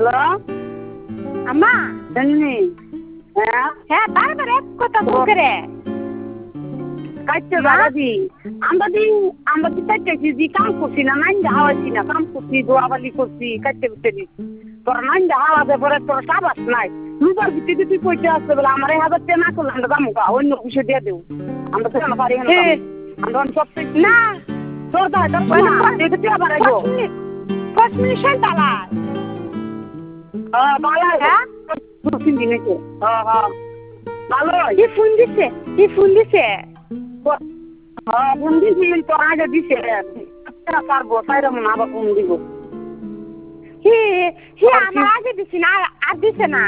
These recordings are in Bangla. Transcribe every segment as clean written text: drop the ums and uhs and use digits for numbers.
হ্যালো আম্মা জানি হ্যাঁ হ্যাঁ বারবার এক কথা করে কাটতে দাদাজি আমরা দি কাটতেছি দি কাম করছি না নাইন হাওয়াইছি না কাম করছি দোয়াবালি করছি কাটতে বুঝতে তোর নাইন হাওয়াতে পরে তোর সাবাস নাই রুবার ভিত্তিতে তুই পয়সা আসতে বলে আমার 1000 টাকা না করলে আমরা কামুকা অন্য কিছু দিয়ে দেবো আমরা তো পারি না আমরা সব না তোর দাদা দেখতে আবার আইবো 5 মিনিট শান্তালা বালা হ্যাঁ দুদিন দিনেছে ভালো কি ফোন দিছে ফোন দিছিল তো আগে দিছে পারবো তাইরা মনে আবার ফোন দিব হি আমার আগে দিছি না আর দিছে না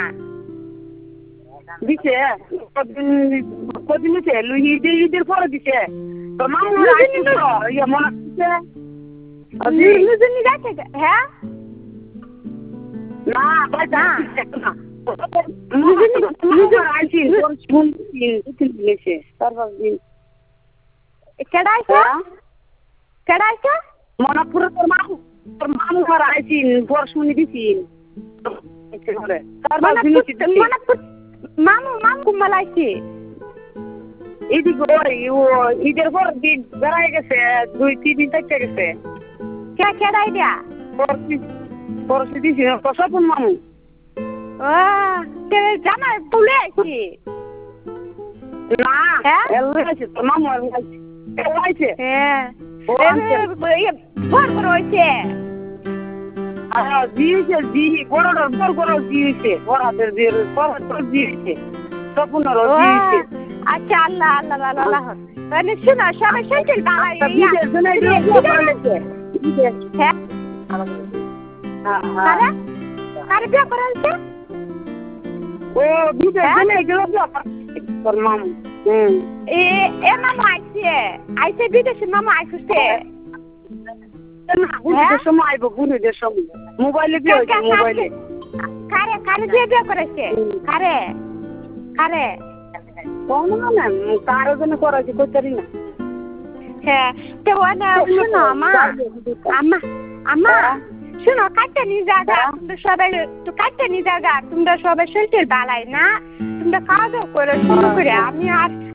দিছে কদিন দিছে ঈদের পরে দিছে তো মামু ইয়ে মনে দিছে নুজুনি যাচ্ছে হ্যাঁ না ভাই না কেডাইছে মনাপুরে তোর মামু ঘর আইছিন বর শুনি দিছিন মামু কুম্বালাইছি এদিকে ঈদের পর দিন বেড়াই গেছে 2-3 দিন থাকতে গেছে কেডাই দিয়া পরশু দিছি সপন মামু জামাই তুলে আইছি না এলাইছে তোর মামু এলাইছে হ্যাঁ বড় বড় হয়েছে দিয়েছে বড় বড় দিয়েছে বড়াদের দিয়েছে স্বপ্নেরও দিয়েছে আচ্ছা আল্লাহ আল্লাহ আল্লাহ মানে শোনো সবাই সাইকেল বালাই হ্যাঁ কারে বিয়ে করা হয়েছে ও বিদেশ জন্য গেল তোর মামু এ মামু আইছে বিদেশে মামু আইছে বুড়িদের সময় আইবো বুড়িদের সময় মোবাইলে বিয়ে হয়েছে মোবাইলে কারে বিয়ে করেছে কারে কোন না কারো জন্য করাছি করতে না হ্যাঁ তো শোনো আম্মা শোনো কাটতে নিয়ে যাগা তোমরা সবাই তো কাটতে নিয়ে যাগা তোমরা সবাই শরীর বালাই না তোমরা খাওয়া দাওয়া করে শুরু করে আমি আর